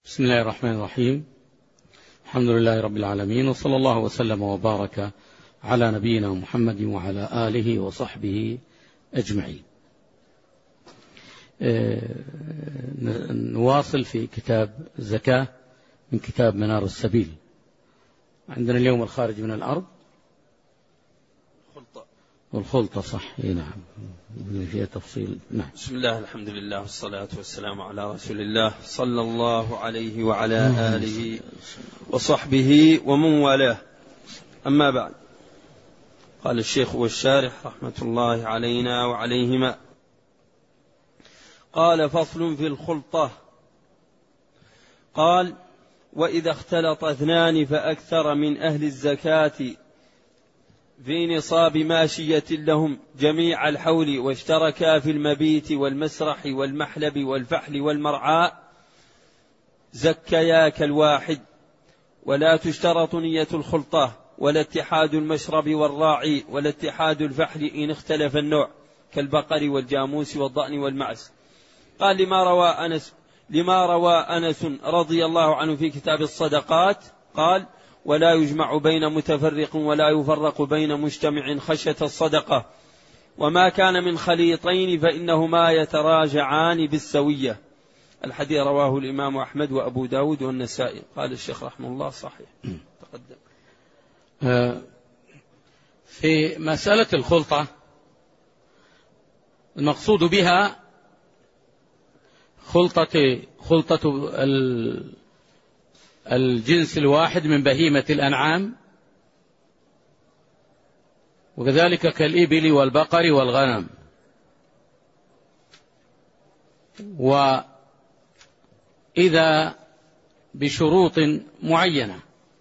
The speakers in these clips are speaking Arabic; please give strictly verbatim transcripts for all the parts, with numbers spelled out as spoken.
بسم الله الرحمن الرحيم. الحمد لله رب العالمين، وصلى الله وسلم وبارك على نبينا محمد وعلى آله وصحبه أجمعين. نواصل في كتاب الزكاة من كتاب منار السبيل. عندنا اليوم الخارج من الأرض والخلطة، صح؟ نعم، فيها تفصيل. نعم. بسم الله، الحمد لله، والصلاة والسلام على رسول الله صلى الله عليه وعلى آله وصحبه ومن والاه. أما بعد، قال الشيخ والشارح رحمة الله علينا وعليهما: قال: فصل في الخلطة. قال: وإذا اختلط اثنان فأكثر من أهل الزكاة في نصاب ماشية لهم جميع الحول، واشتركا في المبيت والمسرح والمحلب والفحل والمرعاء، زكيا كالواحد، ولا تشترط نية الخلطة، ولا اتحاد المشرب والراعي، ولا اتحاد الفحل إن اختلف النوع، كالبقر والجاموس والضأن والمعز. قال: لما روى أنس لما روى أنس رضي الله عنه في كتاب الصدقات، قال: ولا يجمع بين متفرق ولا يفرق بين مجتمع خشية الصدقة، وما كان من خليطين فإنهما يتراجعان بالسوية. الحديث رواه الإمام أحمد وأبو داود والنسائي. قال الشيخ رحمه الله: صحيح. تقدم. في مسألة الخلطة المقصود بها خلطة خلطة الجنس الواحد من بهيمة الأنعام، وكذلك كالإبل والبقر والغنم. وإذا بشروط معينة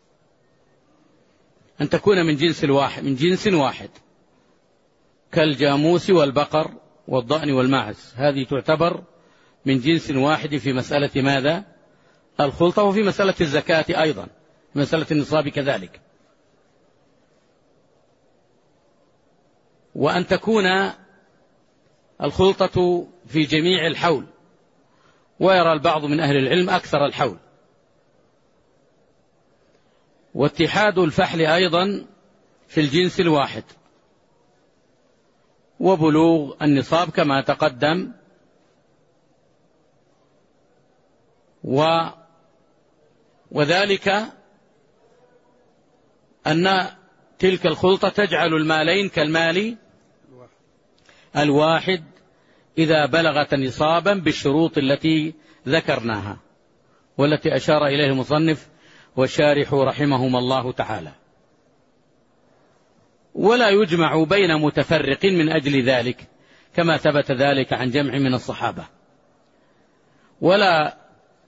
أن تكون من جنس الواحد من جنس واحد كالجاموس والبقر والضأن والماعز، هذه تعتبر من جنس واحد في مسألة ماذا؟ الخلطة. وفي مسألة الزكاة أيضا، مسألة النصاب كذلك. وأن تكون الخلطة في جميع الحول، ويرى البعض من أهل العلم أكثر الحول. واتحاد الفحل أيضا في الجنس الواحد، وبلوغ النصاب كما تقدم. و وذلك أن تلك الخلطة تجعل المالين كالمال الواحد إذا بلغت نصابا بالشروط التي ذكرناها والتي أشار إليه المصنف والشارح رحمهما الله تعالى. ولا يجمع بين متفرق من أجل ذلك، كما ثبت ذلك عن جمع من الصحابة. ولا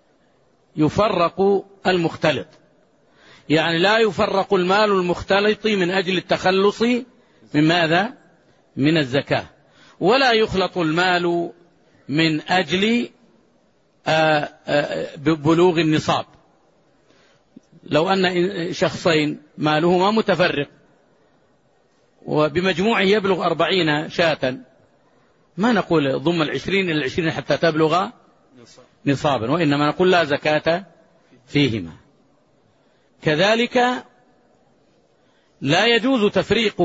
يفرق المختلط، يعني لا يفرق المال المختلط من أجل التخلص من ماذا؟ من الزكاة. ولا يخلط المال من أجل بلوغ النصاب. لو أن شخصين مالهما متفرق وبمجموعه يبلغ أربعين شاة، ما نقول ضم العشرين إلى العشرين حتى تبلغ نصابا، وإنما نقول لا زكاة فيهما. كذلك لا يجوز تفريق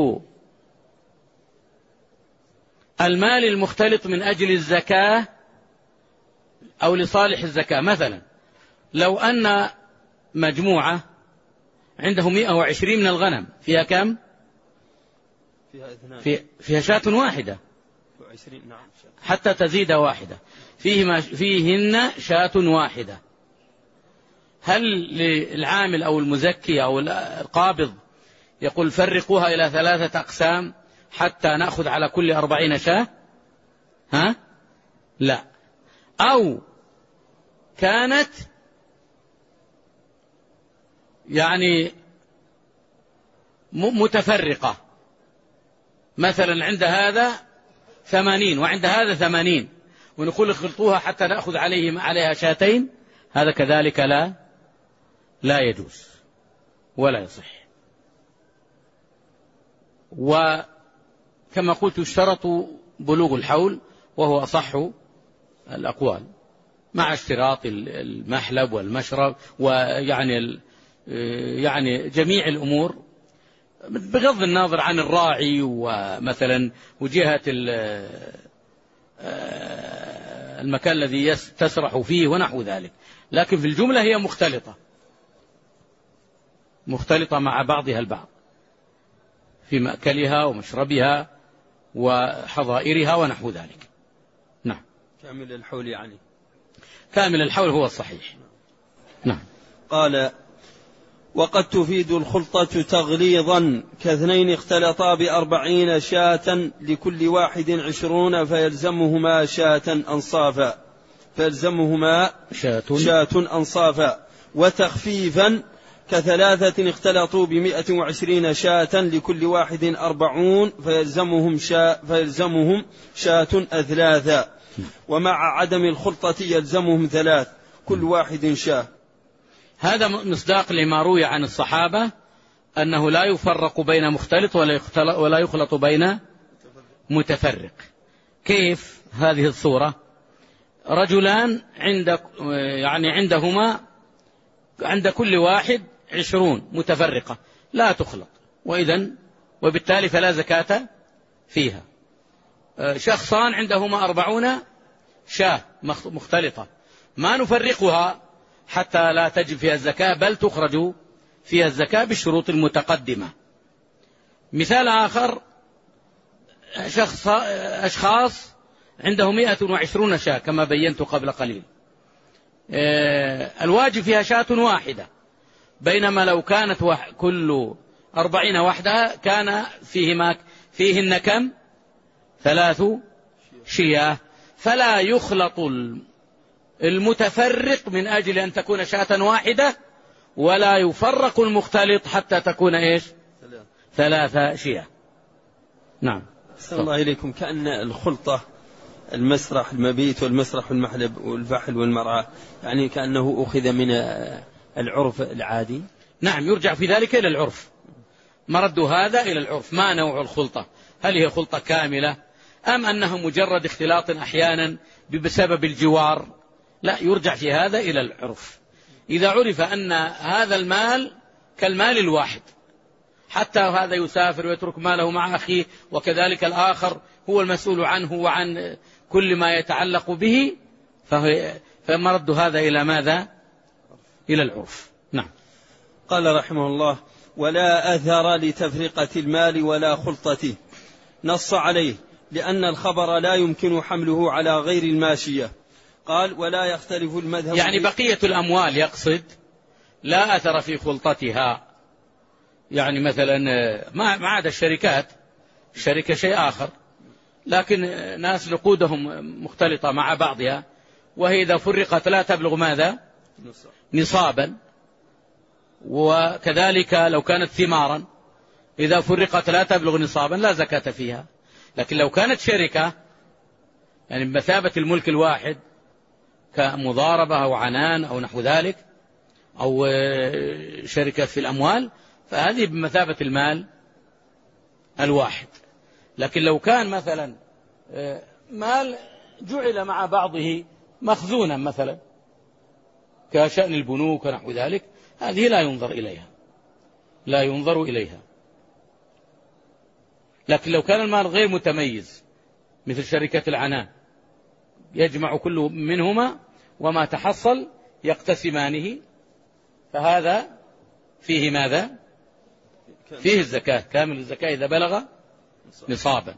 المال المختلط من أجل الزكاة أو لصالح الزكاة. مثلا لو أن مجموعة عنده مئة وعشرين من الغنم، فيها كم؟ في فيها شاة واحدة حتى تزيد واحدة، فيهما فيهن شاة واحدة. هل للعامل أو المزكي أو القابض يقول فرقوها إلى ثلاثة أقسام حتى نأخذ على كل أربعين شاة؟ ها؟ لا. أو كانت يعني متفرقة، مثلا عند هذا ثمانين وعند هذا ثمانين، ونقول اخلطوها حتى نأخذ عليهم عليها شاتين، هذا كذلك لا لا يجوز ولا يصح. وكما قلت اشترط بلوغ الحول، وهو أصح الأقوال. مع اشتراط المحلب والمشرب ويعني يعني جميع الأمور بغض النظر عن الراعي ومثلا وجهة المكان الذي تسرح فيه ونحو ذلك، لكن في الجملة هي مختلطة مختلطة مع بعضها البعض في مأكلها ومشربها وحظائرها ونحو ذلك. نعم. كامل الحول يعني. كامل الحول هو الصحيح. نعم. قال: وقد تفيد الخلطة تغليظا كاثنين اختلطا بأربعين شاة لكل واحد عشرون فيلزمهما شاة أنصافا فيلزمهما شاة, شاة أنصافا وتخفيفا كثلاثة اختلطوا بمئة وعشرين شاة لكل واحد أربعون فيلزمهم شاة, فيلزمهم شاة أثلاثا ومع عدم الخلطة يلزمهم ثلاث كل واحد شاة. هذا مصداق لما روي عن الصحابة أنه لا يفرق بين مختلط ولا يخلط بين متفرق. كيف هذه الصورة؟ رجلان عند يعني عندهما عند كل واحد عشرون متفرقة لا تخلط، وإذن وبالتالي فلا زكاة فيها. شخصان عندهما أربعون شاة مختلطة ما نفرقها حتى لا تجب فيها الزكاة، بل تخرج فيها الزكاة بالشروط المتقدمة. مثال آخر: شخص أشخاص عنده مئة وعشرون شاة كما بينت قبل قليل، الواجب فيها شاة واحدة، بينما لو كانت كل أربعين وحدها كان فيهما فيهن كم؟ ثلاث شياه، فلا يخلط المتفرق من أجل أن تكون شاة واحدة، ولا يفرق المختلط حتى تكون إيش؟ ثلاثة شياه. نعم. أحسن الله إليكم. كأن الخلطة المسرح المبيت والمسرح والمحلب والفحل والمرعى يعني كأنه أخذ من العرف العادي. نعم، يرجع في ذلك إلى العرف، مرد هذا إلى العرف. ما نوع الخلطة؟ هل هي خلطة كاملة أم أنها مجرد اختلاط أحيانا بسبب الجوار؟ لا، يرجع في هذا إلى العرف. إذا عرف أن هذا المال كالمال الواحد، حتى هذا يسافر ويترك ماله مع أخيه وكذلك الآخر هو المسؤول عنه وعن كل ما يتعلق به، فمرد هذا إلى ماذا؟ إلى العرف. نعم. قال رحمه الله: ولا أثر لتفرقة المال ولا خلطته، نص عليه لأن الخبر لا يمكن حمله على غير الماشية. قال: ولا يختلف المذهب، يعني بقية الأموال يقصد لا أثر في خلطتها، يعني مثلا ما عدا الشركات، الشركة شيء آخر، لكن ناس نقودهم مختلطة مع بعضها، وهي إذا فرقت لا تبلغ ماذا؟ نصابا. وكذلك لو كانت ثمارا إذا فرقت لا تبلغ نصابا لا زكاة فيها. لكن لو كانت شركة يعني بمثابة الملك الواحد كمضاربة أو عنان أو نحو ذلك، أو شركة في الأموال، فهذه بمثابة المال الواحد. لكن لو كان مثلا مال جعل مع بعضه مخزونا مثلا كشأن البنوك ونحو ذلك، هذه لا ينظر إليها لا ينظر إليها. لكن لو كان المال غير متميز مثل شركة العنان، يجمع كل منهما وما تحصل يقتسمانه، فهذا فيه ماذا؟ فيه الزكاة، كامل الزكاة إذا بلغ نصابا.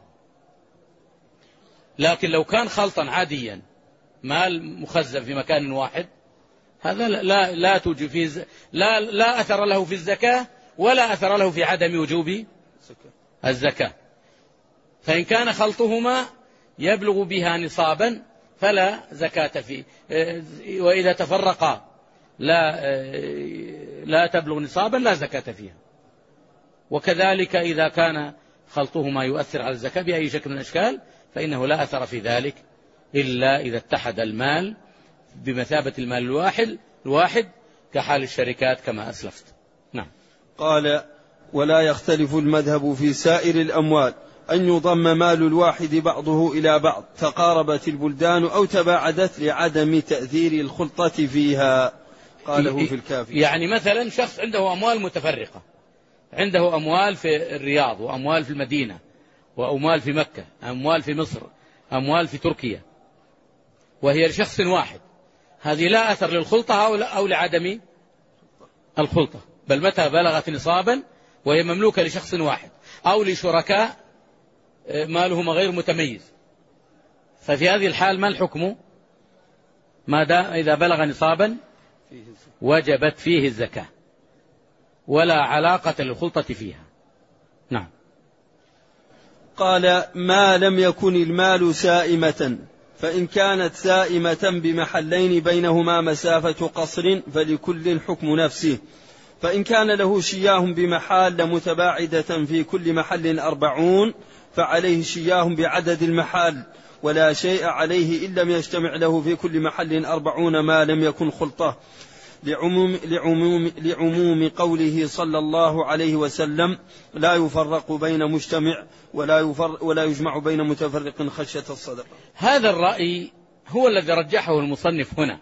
لكن لو كان خلطا عاديا مال مخزن في مكان واحد، هذا لا لا توجب فيه لا لا أثر له في الزكاة ولا أثر له في عدم وجوب الزكاة. فإن كان خلطهما يبلغ بها نصابا فلا زكاة فيه، وإذا تفرقا لا لا تبلغ نصابا لا زكاة فيها. وكذلك إذا كان خلطهما يؤثر على الزكاة بأي شكل من الأشكال فإنه لا أثر في ذلك إلا إذا اتحد المال بمثابة المال الواحد الواحد كحال الشركات كما أسلفت. نعم. قال: ولا يختلف المذهب في سائر الأموال أن يضم مال الواحد بعضه إلى بعض تقاربت البلدان أو تباعدت لعدم تأثير الخلطة فيها. قاله في الكافي. يعني مثلا شخص عنده أموال متفرقة، عنده أموال في الرياض وأموال في المدينة وأموال في مكة، أموال في مصر، أموال في تركيا، وهي لشخص واحد، هذه لا أثر للخلطة أو لعدم الخلطة، بل متى بلغت نصابا وهي مملوكة لشخص واحد أو لشركاء مالهم غير متميز، ففي هذه الحال ما الحكم؟ ما دام إذا بلغ نصابا وجبت فيه الزكاة ولا علاقة للخلطة فيها. نعم. قال: ما لم يكن المال سائمة، فإن كانت سائمة بمحلين بينهما مسافة قصر فلكل الحكم نفسه، فإن كان له شياه بمحال متباعدة في كل محل أربعون فعليه شياه بعدد المحال، ولا شيء عليه إن لم يجتمع له في كل محل أربعون ما لم يكن خلطة، لعموم, لعموم, لعموم قوله صلى الله عليه وسلم: لا يفرق بين مجتمع ولا, يفرق ولا يجمع بين متفرق خشية الصدقة. هذا الرأي هو الذي رجحه المصنف هنا،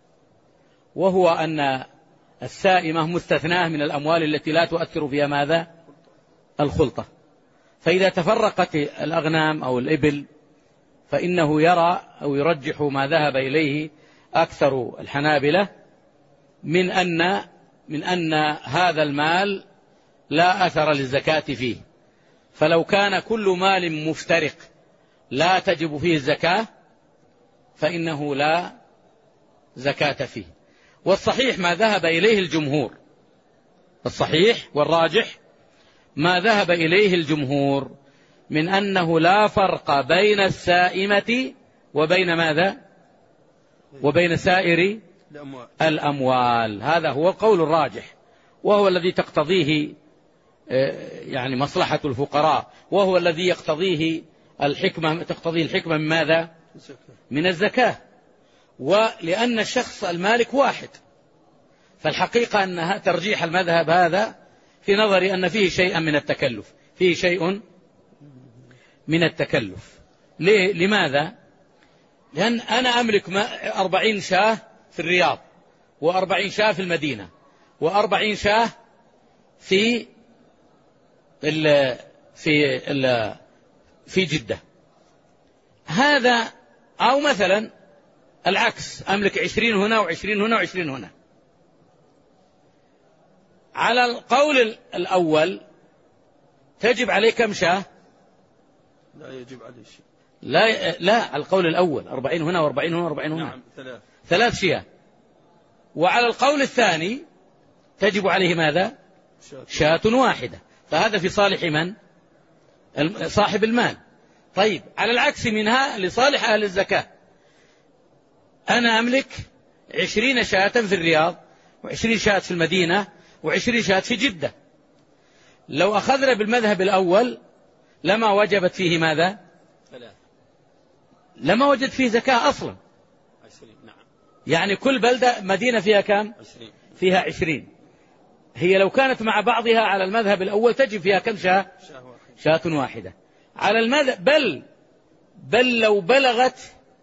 وهو أن السائمة مستثناة من الأموال التي لا تؤثر فيها ماذا؟ الخلطة. فإذا تفرقت الأغنام أو الإبل فإنه يرى أو يرجح ما ذهب إليه أكثر الحنابلة من أن من أن هذا المال لا أثر للزكاة فيه، فلو كان كل مال مفترق لا تجب فيه الزكاة فإنه لا زكاة فيه. والصحيح ما ذهب إليه الجمهور، الصحيح والراجح ما ذهب إليه الجمهور من أنه لا فرق بين السائمة وبين ماذا؟ وبين سائر الأموال. هذا هو القول الراجح، وهو الذي تقتضيه يعني مصلحة الفقراء، وهو الذي يقتضيه الحكمة، تقتضيه الحكمة من ماذا؟ من الزكاة. ولأن الشخص المالك واحد، فالحقيقة أن ترجيح المذهب هذا في نظري أن فيه شيئا من التكلف، فيه شيء من التكلف. لماذا؟ لأن أنا أملك أربعين شاة في الرياض، وأربعين شاة في المدينة، وأربعين شاة في ال في ال في جدة. هذا أو مثلا العكس، أملك عشرين هنا وعشرين هنا وعشرين هنا. على القول الأول تجب عليه كم شاة؟ لا يجب عليه شيء. لا لا القول الأول أربعين هنا وأربعين هنا وأربعين هنا. نعم. ثلاث ثلاث شياه. وعلى القول الثاني تجب عليه ماذا؟ شاة واحدة. فهذا في صالح من؟ صاحب المال. طيب على العكس منها لصالح أهل الزكاة، أنا أملك عشرين شاة في الرياض، وعشرين شاة في المدينة، وعشرين شاة في جدة. لو أخذنا بالمذهب الأول لما وجبت فيه ماذا؟ لما وجد فيه زكاة أصلا. يعني كل بلدة مدينة فيها كم؟ فيها عشرين. هي لو كانت مع بعضها على المذهب الأول تجب فيها كم شاة؟ شاة واحدة. على المذهب بل بل لو بلغت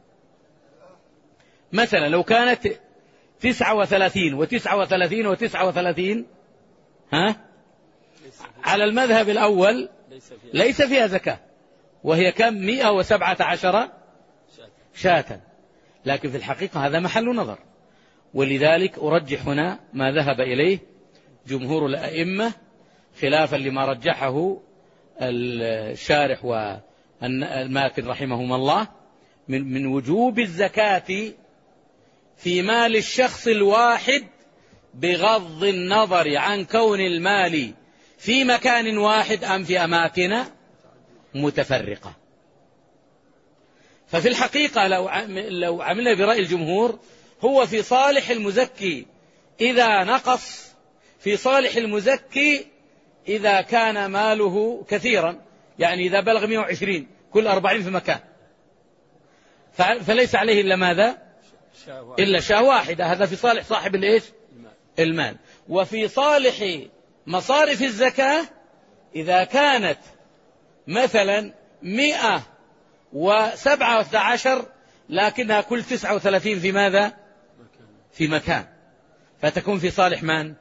مثلا لو كانت تسعة وثلاثين وتسعة وثلاثين وتسعة وثلاثين، ها؟ على المذهب الأول ليس فيها زكاة، وهي كم؟ مئة وسبعة عشر شاة. لكن في الحقيقة هذا محل نظر، ولذلك أرجح هنا ما ذهب إليه جمهور الأئمة خلافا لما رجحه الشارح والماتن رحمهما الله من, من وجوب الزكاة في مال الشخص الواحد بغض النظر عن كون المال في مكان واحد أم في أماكن متفرقة. ففي الحقيقة لو لو عملنا برأي الجمهور هو في صالح المزكي إذا نقص، في صالح المزكي إذا كان ماله كثيرا، يعني إذا بلغ مئة وعشرين كل أربعين في مكان، فليس عليه إلا ماذا؟ إلا شاة واحدة. هذا في صالح صاحب الإيش؟ المال. وفي صالح مصارف الزكاة إذا كانت مثلا مئة وسبعة عشر لكنها كل تسعة وثلاثين في ماذا؟ في مكان، فتكون في صالح من؟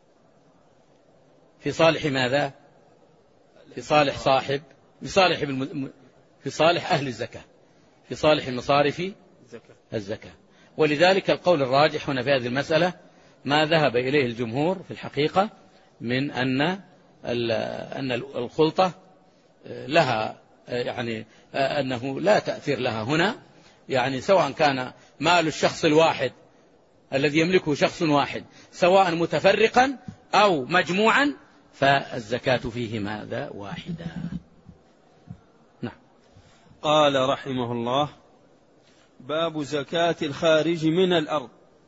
في صالح ماذا؟ في صالح صاحب، في صالح بالم... في صالح أهل الزكاة، في صالح المصارف الزكاة. ولذلك القول الراجح هنا في هذه المسألة ما ذهب إليه الجمهور في الحقيقة من أن أن الخلطة لها يعني أنه لا تأثير لها هنا، يعني سواء كان مال الشخص الواحد الذي يملكه شخص واحد سواء متفرقا أو مجموعا فالزكاة فيه ماذا؟ واحدة. نعم. قال رحمه الله: باب زكاة الخارج من الأرض.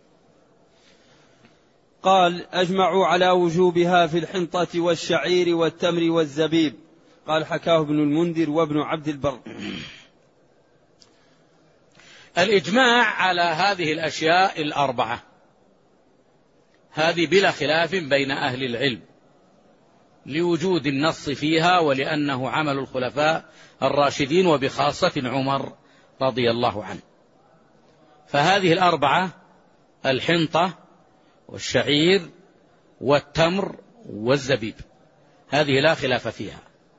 قال: أجمعوا على وجوبها في الحنطة والشعير والتمر والزبيب. قال: حكاه ابن المنذر وابن عبد البر. الإجماع على هذه الأشياء الأربعة هذه بلا خلاف بين أهل العلم لوجود النص فيها ولأنه عمل الخلفاء الراشدين وبخاصة عمر رضي الله عنه. فهذه الأربعة: الحنطة والشعير والتمر والزبيب، هذه لا خلاف فيها.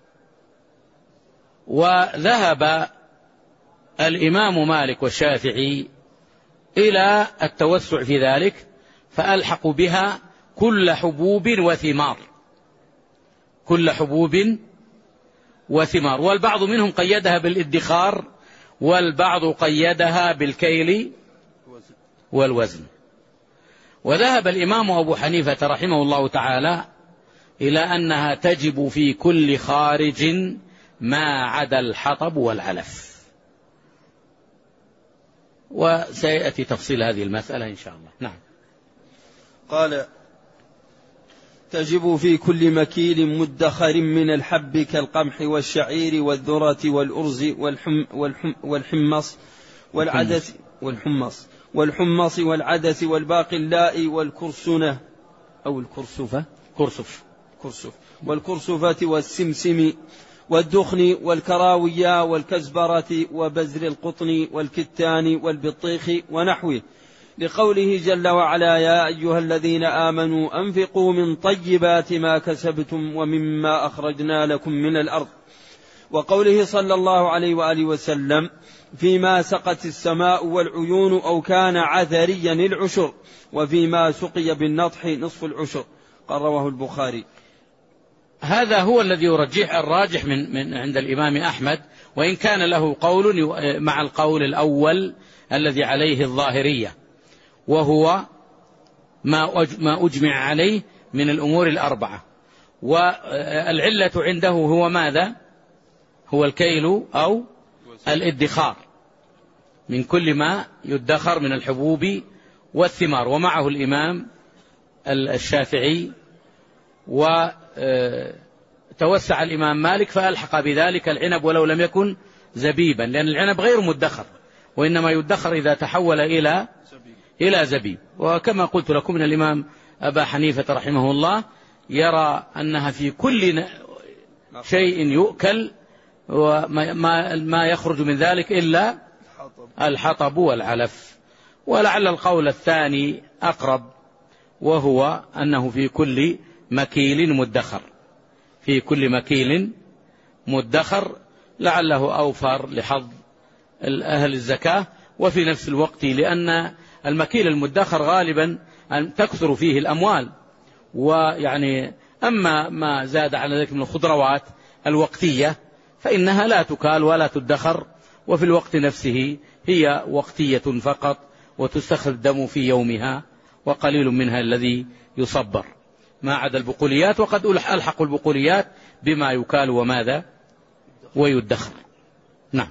وذهب الإمام مالك والشافعي إلى التوسع في ذلك فألحقوا بها كل حبوب وثمار، كل حبوب وثمار. والبعض منهم قيدها بالادخار والبعض قيدها بالكيل والوزن. وذهب الإمام أبو حنيفة رحمه الله تعالى إلى أنها تجب في كل خارج ما عدا الحطب والعلف، وسيأتي تفصيل هذه المسألة إن شاء الله. نعم. قال: تجب في كل مكيل مدخر من الحب كالقمح والشعير والذرة والأرز والحم والحم والحمص والعدس والحمص والحمص والعدس والباقي اللاء والكرسنة أو الكرسفة كرسف كرسف والكرسفة والسمسم والدخن والكراوية والكزبرة وبزر القطن والكتان والبطيخ ونحوه، لقوله جل وعلا: يا أيها الذين آمنوا أنفقوا من طيبات ما كسبتم ومما أخرجنا لكم من الأرض، وقوله صلى الله عليه وآله وسلم: فيما سقت السماء والعيون أو كان عذريا العشر، وفيما سقي بالنضح نصف العشر. قال: رواه البخاري. هذا هو الذي يرجح الراجح من, من عند الإمام أحمد، وإن كان له قول مع القول الأول الذي عليه الظاهرية، وهو ما أجمع عليه من الأمور الأربعة. والعلة عنده هو ماذا؟ هو الكيل أو الادخار من كل ما يدخر من الحبوب والثمار. ومعه الإمام الشافعي، وتوسع الإمام مالك فألحق بذلك العنب ولو لم يكن زبيبا، لأن العنب غير مدخر وإنما يدخر إذا تحول إلى إلى زبيب. وكما قلت لكم من الإمام أبا حنيفة رحمه الله يرى أنها في كل شيء يؤكل وما ما يخرج من ذلك إلا الحطب والعلف. ولعل القول الثاني أقرب، وهو أنه في كل مكيل مدخر، في كل مكيل مدخر، لعله أوفر لحظ أهل الزكاة، وفي نفس الوقت لأن المكيل المدخر غالبا أن تكثر فيه الأموال. ويعني أما ما زاد على ذلك من الخضروات الوقتية فإنها لا تكال ولا تدخر، وفي الوقت نفسه هي وقتية فقط وتستخدم في يومها، وقليل منها الذي يصبر ما عدا البقوليات، وقد ألحق البقوليات بما يكال وماذا ويدخر. نعم.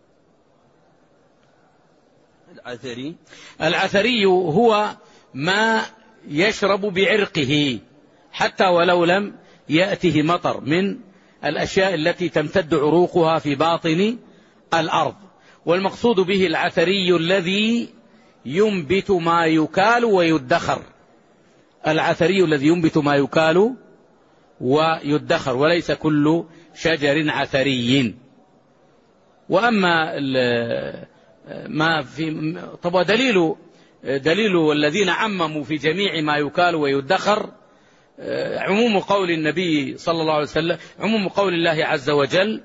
العثري العثري هو ما يشرب بعرقه حتى ولو لم يأته مطر، من الأشياء التي تمتد عروقها في باطن الأرض. والمقصود به العثري الذي ينبت ما يكال ويدخر، العثري الذي ينبت ما يكال ويدخر، وليس كل شجر عثري. وأما ما في طب دليل دليل الذين عمموا في جميع ما يكال ويدخر عموم قول النبي صلى الله عليه وسلم، عموم قول الله عز وجل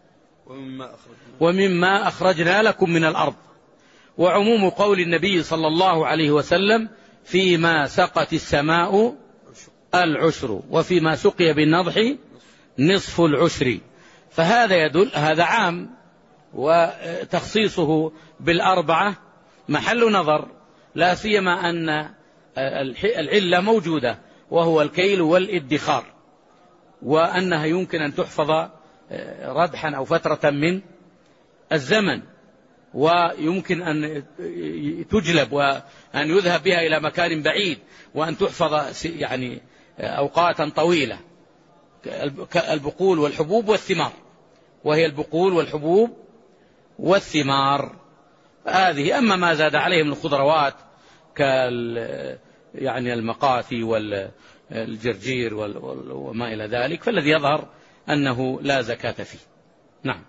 ومما أخرجنا لكم من الأرض، وعموم قول النبي صلى الله عليه وسلم فيما سقت السماء العشر وفيما سقي بالنضح نصف العشر. فهذا يدل، هذا عام، وتخصيصه بالأربعة محل نظر، لا سيما أن العلة موجودة وهو الكيل والادخار، وأنها يمكن أن تحفظ ردحا أو فترة من الزمن، ويمكن أن تجلب وأن يذهب بها إلى مكان بعيد، وأن تحفظ يعني أوقاتا طويلة، البقول والحبوب والثمار، وهي البقول والحبوب والثمار هذه. أما ما زاد عليه من الخضروات كال يعني المقاثي والجرجير وما إلى ذلك، فالذي يظهر أنه لا زكاة فيه. نعم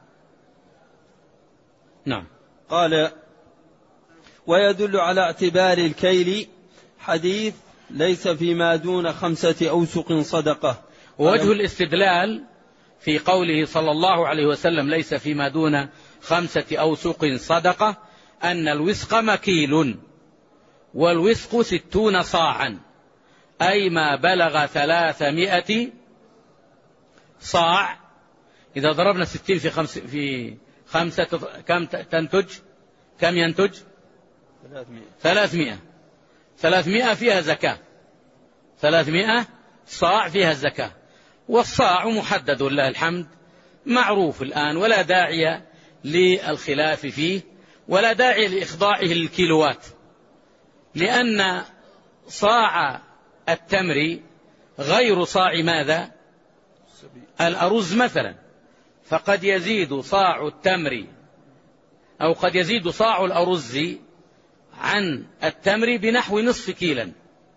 نعم. قال: ويدل على اعتبار الكيل حديث ليس فيما دون خمسة أوسق صدقة. ووجه الاستدلال في قوله صلى الله عليه وسلم ليس فيما دون خمسة أوسق صدقة أن الوسق مكيل، والوسق ستون صاعا، أي ما بلغ ثلاثمائة صاع. إذا ضربنا ستين في خمس في خمسة كم تنتج؟ كم ينتج؟ ثلاثمائة. ثلاثمائة فيها زكاة، ثلاثمائة صاع فيها الزكاة. والصاع محدد لله الحمد، معروف الآن، ولا داعي للخلاف فيه، ولا داعي لإخضاعه للكيلوات، لأن صاع التمر غير صاع ماذا؟ الأرز مثلا، فقد يزيد صاع التمر أو قد يزيد صاع الأرز عن التمر بنحو نصف كيلا،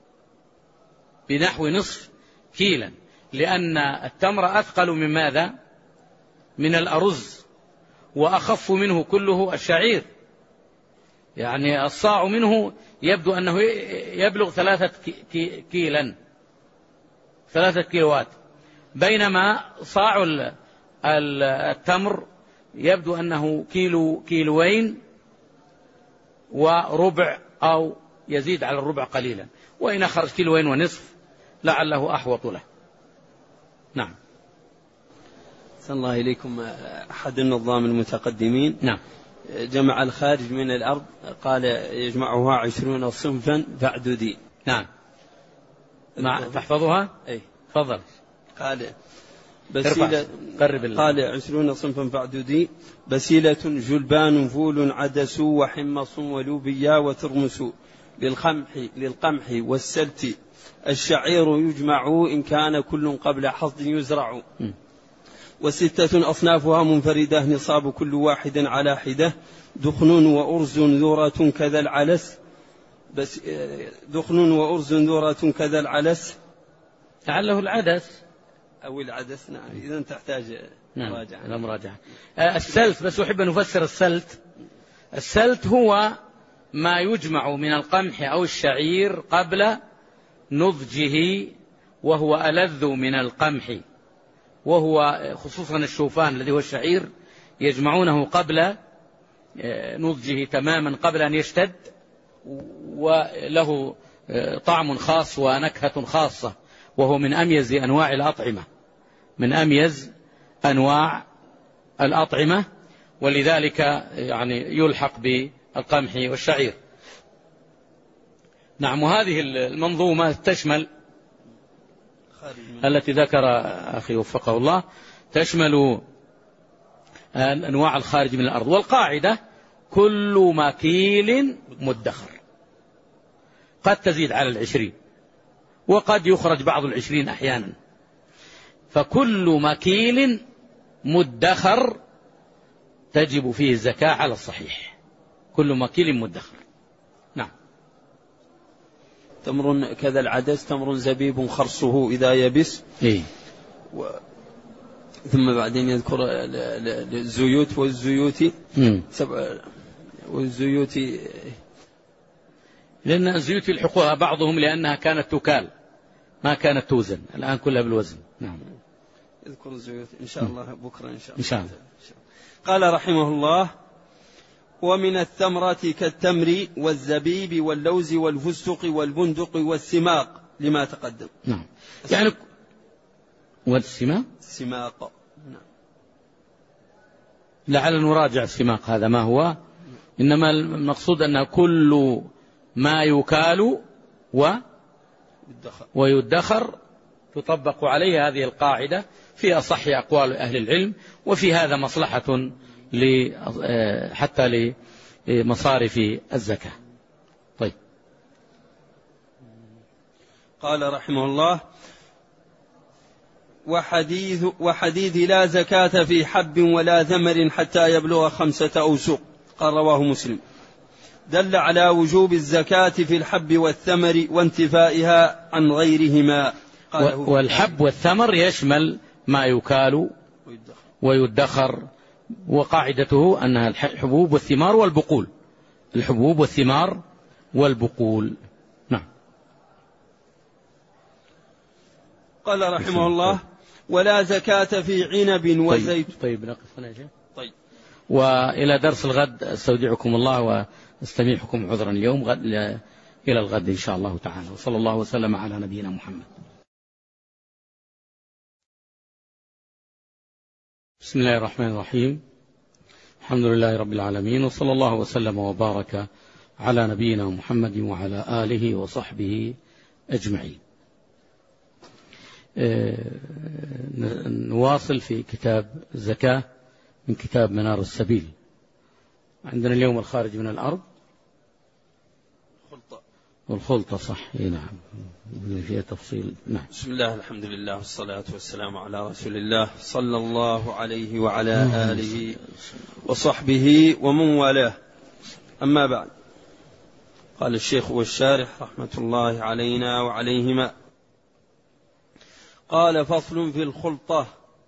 بنحو نصف كيلا، لأن التمر أثقل من ماذا؟ من الأرز، وأخف منه كله الشعير، يعني الصاع منه يبدو أنه يبلغ ثلاثة كيلا، ثلاثة كيلوات، بينما صاع التمر يبدو أنه كيلو كيلوين وربع أو يزيد على الربع قليلا، وإن أخرج كيلوين ونصف لعله أحوط له. نعم. صلى الله إليكم. أحد النظام المتقدمين نعم جمع الخارج من الأرض، قال يجمعها عشرون صنفا فاعددي. نعم. مع تحفظها؟ أي تفضل. قال بسيلة، قال عشرون صنفا فاعددي: بسيلة، جلبان، فول، عدس، وحمص، ولوبيا، وترمس، للقمح للقمح والسلت. الشعير يجمع إن كان كل قبل حصد يزرع. م. وستة أصنافها منفردة، نصاب كل واحد على حدة. دخن وأرز ذرة كذا العلس، بس دخن وأرز ذرة كذا العلس، لعله العدس أو العدس. نعم، إذن تحتاج مراجعة. نعم مراجعة. السلت، بس أحب أن نفسر السلت. السلت هو ما يجمع من القمح أو الشعير قبل نضجه، وهو ألذ من القمح، وهو خصوصا الشوفان الذي هو الشعير يجمعونه قبل نضجه تماما، قبل أن يشتد، وله طعم خاص ونكهة خاصة، وهو من أميز أنواع الأطعمة، من أميز أنواع الأطعمة، ولذلك يعني يلحق بالقمح والشعير. نعم. وهذه المنظومة تشمل التي ذكر أخي وفقه الله، تشمل أنواع الخارج من الأرض. والقاعدة كل مكيل مدخر، قد تزيد على العشرين، وقد يخرج بعض العشرين أحيانا، فكل مكيل مدخر تجب فيه الزكاة على الصحيح، كل مكيل مدخر. نعم. تمر كذا العدس، تمر زبيب خرصه إذا يبس. إيه؟ ثم بعدين يذكر الزيوت والزيوت سبع والزيوت، لأن الزيوت يلحقها بعضهم لأنها كانت تكال ما كانت توزن، الآن كلها بالوزن. نعم. يذكر الزيوت إن شاء الله بكرة إن شاء الله. إن شاء الله. قال رحمه الله: ومن الثمرة كالتمر والزبيب واللوز والفستق والبندق والسماق لما تقدم. نعم. يعني والسماق السماق. نعم. لعل نراجع السماق هذا ما هو، إنما المقصود أن كل ما يكال و ويدخر تطبق عليه هذه القاعدة في أصح أقوال أهل العلم، وفي هذا مصلحة حتى لمصارف الزكاة. طيب. قال رحمه الله: وحديث, وحديث لا زكاة في حب ولا ثمر حتى يبلغ خمسة أوسق. قال رواه مسلم. دل على وجوب الزكاة في الحب والثمر وانتفائها عن غيرهما. والحب والثمر يشمل ما يكال ويدخر، وقاعدته أنها الحبوب والثمار والبقول، الحبوب والثمار والبقول. نعم. قال رحمه الله: ولا زكاة في عنب وزيت. طيب, طيب نقف هنا يا شيخ. طيب. وإلى درس الغد استودعكم الله واستميحكم عذرا اليوم، غد إلى الغد إن شاء الله تعالى، وصلى الله وسلم على نبينا محمد. بسم الله الرحمن الرحيم. الحمد لله رب العالمين، وصلى الله وسلم وبارك على نبينا محمد وعلى آله وصحبه أجمعين. نواصل في كتاب الزكاة من كتاب منار السبيل. عندنا اليوم الخارج من الأرض والخلطة. صح. نعم. فيها تفصيل. نعم. بسم الله الحمد لله والصلاة والسلام على رسول الله صلى الله عليه وعلى آله وصحبه ومن والاه. أما بعد، قال الشيخ والشارح رحمة الله علينا وعليهما: قال: فصل في الخلطة.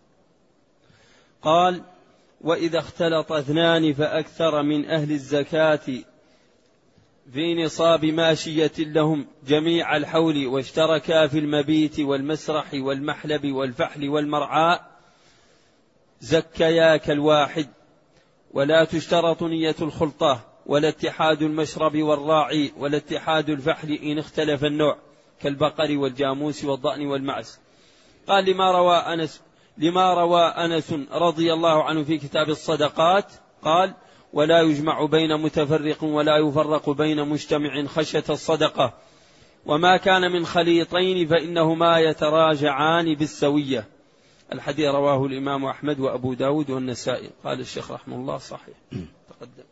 قال: وإذا اختلط اثنان فأكثر من أهل الزكاة في نصاب ماشية لهم جميع الحول، واشتركا في المبيت والمسرح والمحلب والفحل والمرعاء، زكيا كالواحد، ولا تشترط نية الخلطة ولا اتحاد المشرب والراعي ولا اتحاد الفحل إن اختلف النوع كالبقر والجاموس والضأن والمعز. قال: لما روى أنس لما روى أنس رضي الله عنه في كتاب الصدقات قال: ولا يجمع بين متفرق ولا يفرق بين مجتمع خشية الصدقة، وما كان من خليطين فإنهما يتراجعان بالسوية. الحديث رواه الإمام أحمد وأبو داود والنسائي. قال الشيخ رحمه الله: صحيح. تقدم.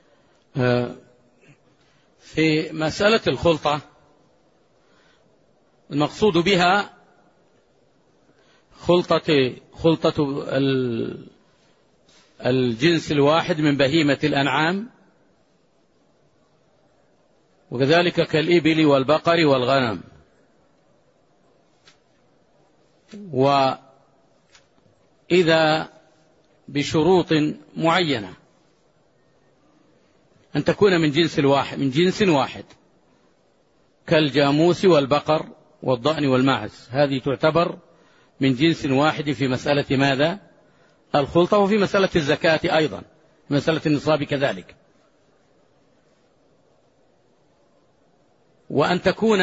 في مسألة الخلطة المقصود بها خلطة خلطة الجنس الواحد من بهيمة الأنعام، وكذلك كالإبل والبقر والغنم. وإذا بشروط معينة أن تكون من جنس الواحد من جنس واحد كالجاموس والبقر والضأن والماعز، هذه تعتبر من جنس واحد في مسألة ماذا؟ الخلطة، وفي مسألة الزكاة أيضا، في مسألة النصاب كذلك. وأن تكون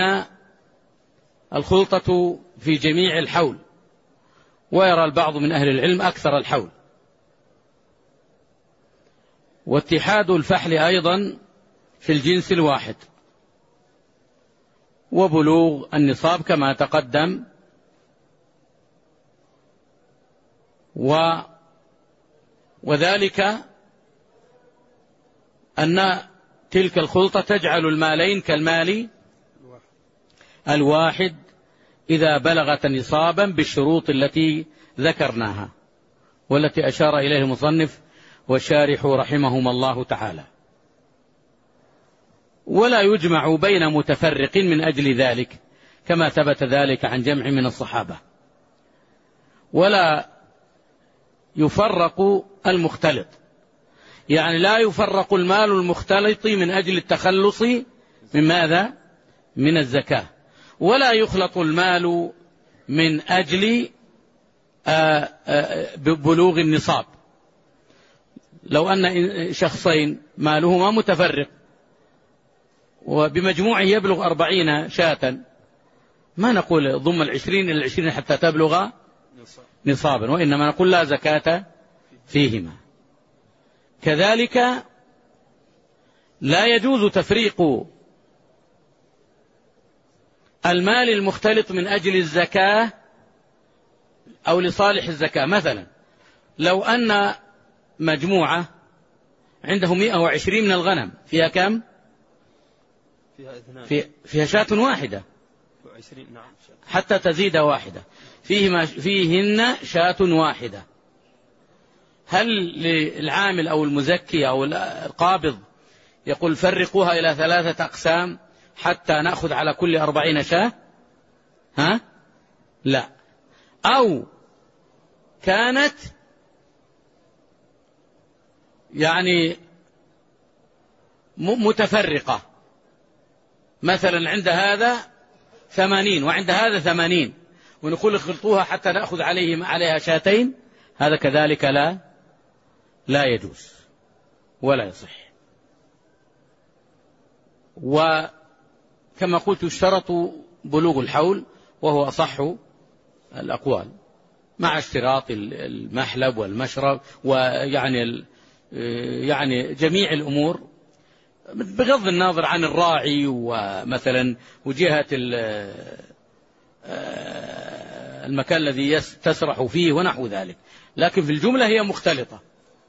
الخلطة في جميع الحول، ويرى البعض من أهل العلم أكثر الحول. واتحاد الفحل أيضا في الجنس الواحد، وبلوغ النصاب كما تقدم. و وذلك أن تلك الخلطة تجعل المالين كالمال الواحد إذا بلغت نصابا بالشروط التي ذكرناها والتي أشار إليه المصنف والشارح رحمهما الله تعالى. ولا يجمع بين متفرق من أجل ذلك كما ثبت ذلك عن جمع من الصحابة، ولا يفرق المختلط، يعني لا يفرق المال المختلط من أجل التخلص من ماذا؟ من الزكاة، ولا يخلط المال من أجل بلوغ النصاب. لو أن شخصين مالهما متفرق وبمجموعه يبلغ أربعين شاة، ما نقول ضم العشرين إلى العشرين حتى تبلغ نصابا، وإنما نقول لا زكاة فيهما. كذلك لا يجوز تفريق المال المختلط من أجل الزكاة أو لصالح الزكاة. مثلا لو أن مجموعة عنده مئة وعشرين من الغنم، فيها كم؟ في فيها شاة واحدة حتى تزيد واحدة، فيهما فيهن شاة واحدة. هل للعامل أو المزكي أو القابض يقول فرقوها إلى ثلاثة أقسام حتى نأخذ على كل أربعين شاة؟ ها؟ لا. أو كانت يعني متفرقة، مثلا عند هذا ثمانين وعند هذا ثمانين، ونقول اخلطوها حتى نأخذ عليهم عليها شاتين، هذا كذلك لا لا يجوز ولا يصح. وكما قلت يشترط بلوغ الحول، وهو أصح الأقوال، مع اشتراط المحلب والمشرب ويعني يعني جميع الأمور، بغض النظر عن الراعي ومثلا وجهة المكان الذي تسرح فيه ونحو ذلك، لكن في الجملة هي مختلطة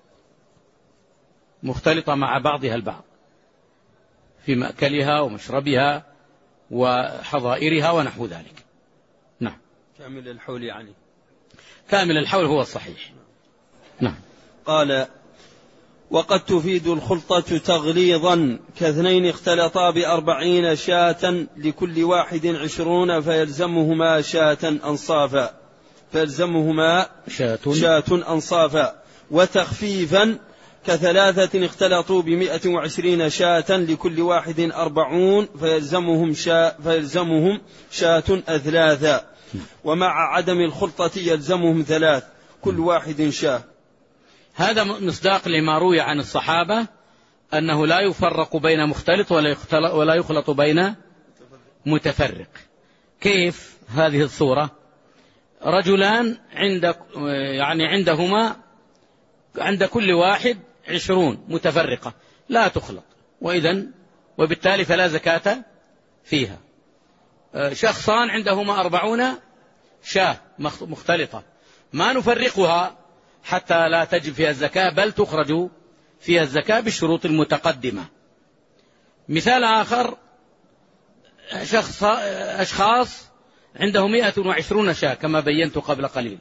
مختلطة مع بعضها البعض في مأكلها ومشربها وحظائرها ونحو ذلك. نعم. كامل الحول يعني كامل الحول هو الصحيح. نعم. قال: وقد تفيد الخلطة تغليظا كاثنين اختلطا بأربعين شاة لكل واحد عشرون فيلزمهما شاة أنصافا فيلزمهما شاة, شاة أنصافا وتخفيفا كثلاثة اختلطوا بمئة وعشرين شاة لكل واحد أربعون فيلزمهم شاة, فيلزمهم شاة أثلاثا، ومع عدم الخلطة يلزمهم ثلاث كل واحد شاة. هذا مصداق لما روي عن الصحابة أنه لا يفرق بين مختلط ولا يخلط بين متفرق. كيف هذه الصورة؟ رجلان عند يعني عندهما عند كل واحد عشرون متفرقة لا تخلط، وإذن وبالتالي فلا زكاة فيها. شخصان عندهما أربعون شاة مختلطة، ما نفرقها حتى لا تجب فيها الزكاة، بل تخرج فيها الزكاة بالشروط المتقدمة. مثال آخر: شخص أشخاص عنده مئة وعشرون شاة كما بينت قبل قليل،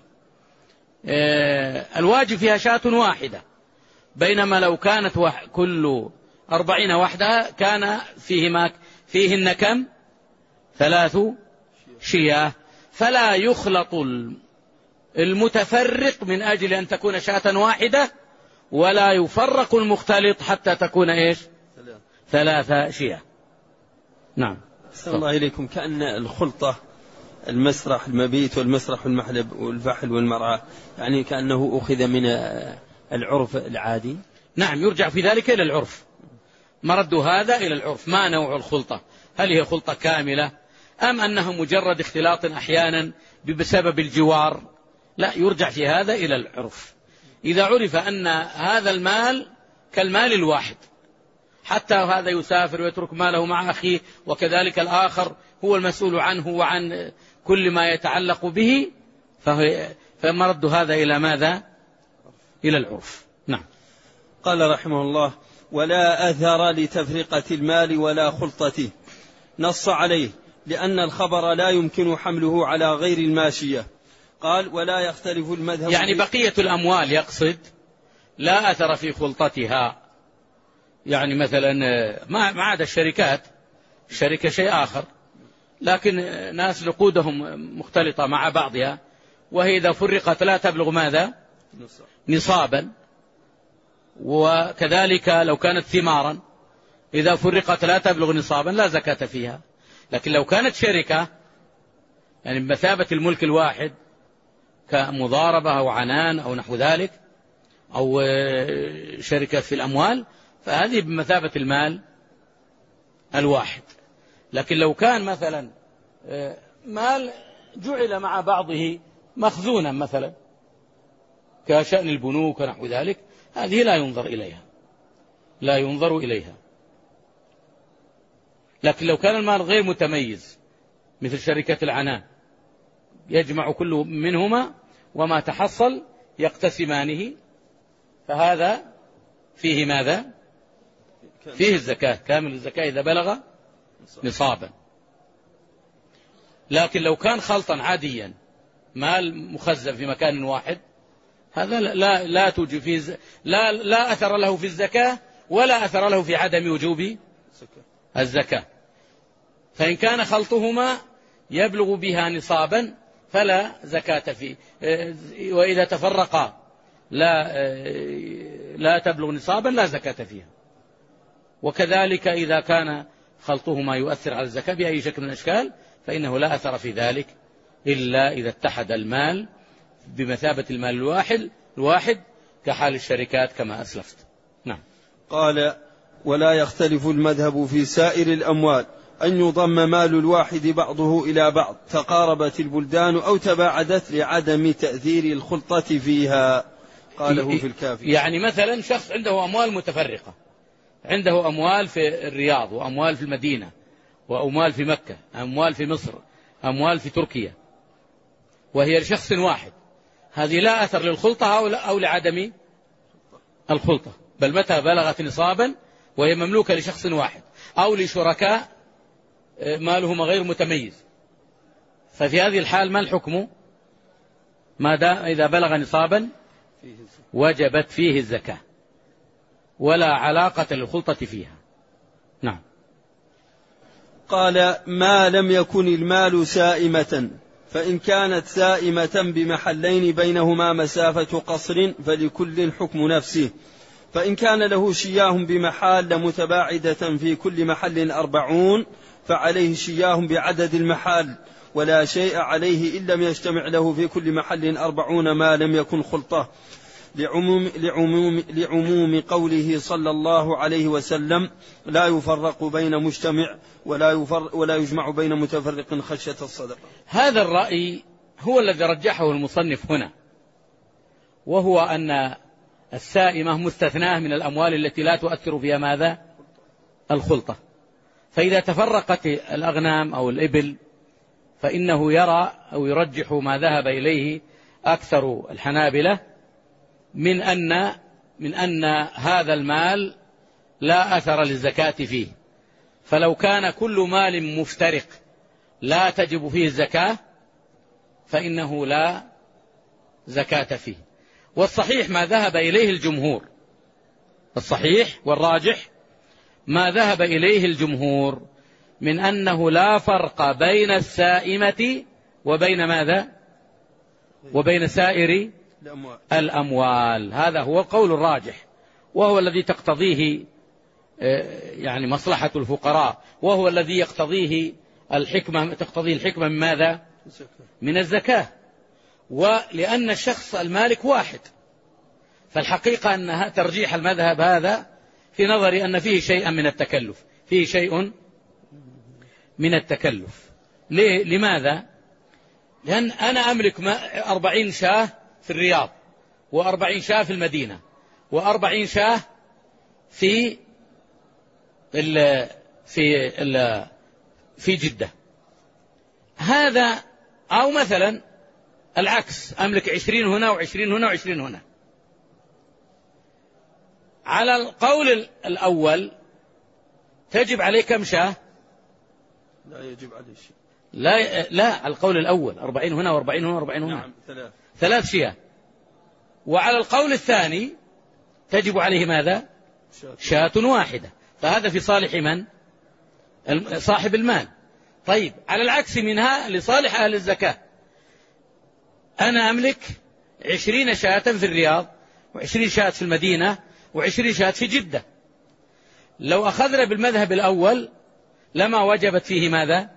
الواجب فيها شاة واحدة، بينما لو كانت كل أربعين وحدها كان فيهما فيهن كم؟ ثلاث شياه، فلا يخلط المتفرق من أجل أن تكون شاة واحدة، ولا يفرق المختلط حتى تكون إيش؟ ثلاثة شياه. نعم. أحسن الله إليكم. كأن الخلطة المسرح المبيت والمسرح والمحلب والفحل والمرعى يعني كأنه أخذ من العرف العادي. نعم، يرجع في ذلك إلى العرف، مرد هذا إلى العرف. ما نوع الخلطة؟ هل هي خلطة كاملة أم أنها مجرد اختلاط أحيانا بسبب الجوار؟ لا، يرجع في هذا إلى العرف. إذا عرف أن هذا المال كالمال الواحد، حتى هذا يسافر ويترك ماله مع أخيه، وكذلك الآخر هو المسؤول عنه وعن كل ما يتعلق به، فمرد هذا إلى ماذا؟ إلى العرف. نعم. قال رحمه الله: ولا أثر لتفرقة المال ولا خلطته، نص عليه لأن الخبر لا يمكن حمله على غير الماشية. قال: ولا يختلف المذهب، يعني بقية الأموال يقصد لا أثر في خلطتها، يعني مثلا ما عدا الشركات، الشركة شيء آخر، لكن ناس نقودهم مختلطة مع بعضها، وهي إذا فرقت لا تبلغ ماذا؟ نصابا. وكذلك لو كانت ثمارا إذا فرقت لا تبلغ نصابا لا زكاة فيها. لكن لو كانت شركة يعني بمثابة الملك الواحد كمضاربة أو عنان أو نحو ذلك أو شركة في الأموال فهذه بمثابة المال الواحد. لكن لو كان مثلا مال جعل مع بعضه مخزونا مثلا كشأن البنوك ونحو ذلك هذه لا ينظر إليها لا ينظر إليها. لكن لو كان المال غير متميز مثل شركة العنان يجمع كل منهما وما تحصل يقتسمانه فهذا فيه ماذا؟ فيه الزكاة كامل الزكاة إذا بلغ نصابا. لكن لو كان خلطا عاديا مال مخزن في مكان واحد هذا لا لا توجب فيه لا لا أثر له في الزكاة ولا أثر له في عدم وجوب الزكاة. فإن كان خلطهما يبلغ بها نصابا فلا زكاة فيه، وإذا تفرقا لا لا تبلغ نصابا لا زكاة فيها. وكذلك إذا كان خلطهما يؤثر على الزكاة بأي شكل من الأشكال فإنه لا أثر في ذلك إلا إذا اتحد المال بمثابة المال الواحد الواحد كحال الشركات كما أسلفت. نعم. قال: ولا يختلف المذهب في سائر الأموال أن يضم مال الواحد بعضه إلى بعض تقاربت البلدان أو تباعدت لعدم تأثير الخلطة فيها. قاله في الكافي. يعني مثلا شخص عنده أموال متفرقة، عنده أموال في الرياض وأموال في المدينة وأموال في مكة، أموال في مصر، أموال في تركيا، وهي لشخص واحد، هذه لا أثر للخلطة أو لعدم الخلطة، بل متى بلغت نصابا وهي مملوكة لشخص واحد أو لشركاء مالهم غير متميز، ففي هذه الحال ما الحكم؟ ما دام إذا بلغ نصابا وجبت فيه الزكاة ولا علاقة للخلطة فيها. نعم. قال: ما لم يكن المال سائمة، فإن كانت سائمة بمحلين بينهما مسافة قصر فلكل حكم نفسه، فإن كان له شياه بمحال متباعدة في كل محل أربعون فعليه شياه بعدد المحال ولا شيء عليه إن لم يجتمع له في كل محل أربعون ما لم يكن خلطة، لعموم, لعموم, لعموم قوله صلى الله عليه وسلم: لا يفرق بين مجتمع ولا, يفرق ولا يجمع بين متفرق خشية الصدقة. هذا الرأي هو الذي رجحه المصنف هنا، وهو أن السائمة مستثناة من الأموال التي لا تؤثر فيها ماذا؟ الخلطة. فإذا تفرقت الأغنام أو الإبل فإنه يرى أو يرجح ما ذهب إليه أكثر الحنابلة من أن من أن هذا المال لا أثر للزكاة فيه، فلو كان كل مال مفترق لا تجب فيه الزكاة فإنه لا زكاة فيه. والصحيح ما ذهب إليه الجمهور، الصحيح والراجح ما ذهب إليه الجمهور من أنه لا فرق بين السائمة وبين ماذا؟ وبين سائر الأموال. هذا هو القول الراجح، وهو الذي تقتضيه يعني مصلحة الفقراء، وهو الذي يقتضيه الحكمة تقتضيه الحكمة من ماذا؟ من الزكاة. ولأن الشخص المالك واحد، فالحقيقة أن ترجيح المذهب هذا في نظري أن فيه شيئا من التكلف، فيه شيء من التكلف. لماذا؟ لأن أنا أملك أربعين شاة في الرياض، وأربعين شاة في المدينة، وأربعين شاة في ال في ال في جدة. هذا أو مثلا العكس، أملك عشرين هنا وعشرين هنا وعشرين هنا. على القول الأول تجب عليه كم شاة؟ لا يجب عليه شيء. لا لا القول الأول أربعين هنا وأربعين هنا وأربعين هنا. نعم. ثلاث ثلاث شياه. وعلى القول الثاني تجب عليه ماذا؟ شاة واحدة. فهذا في صالح من؟ صاحب المال. طيب على العكس منها لصالح أهل الزكاة، أنا أملك عشرين شاة في الرياض، وعشرين شاة في المدينة، وعشرين شاة في جدة. لو أخذنا بالمذهب الأول لما وجبت فيه ماذا؟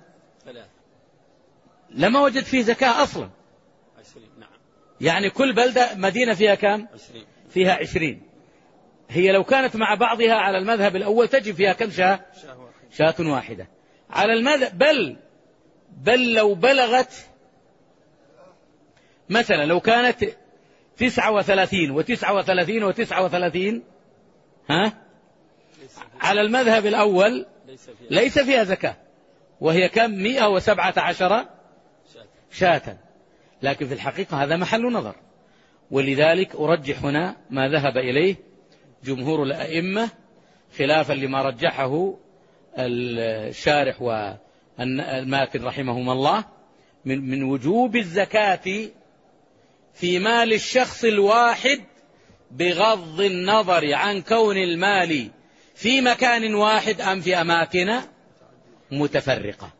لما وجد فيه زكاة أصلا. يعني كل بلدة مدينة فيها كم؟ فيها عشرين. هي لو كانت مع بعضها على المذهب الأول تجب فيها كم شاة؟ شاة واحدة. على المذهب بل بل لو بلغت مثلا، لو كانت تسعة وثلاثين وتسعة وثلاثين وتسعة وثلاثين، ها؟ على المذهب الأول ليس فيها زكاة، وهي كم؟ مئة وسبعة عشر شاة. لكن في الحقيقة هذا محل نظر، ولذلك أرجح هنا ما ذهب إليه جمهور الأئمة خلافا لما رجحه الشارح والماتن رحمهما الله من من وجوب الزكاة في مال الشخص الواحد بغض النظر عن كون المال في مكان واحد أم في أماكن متفرقة.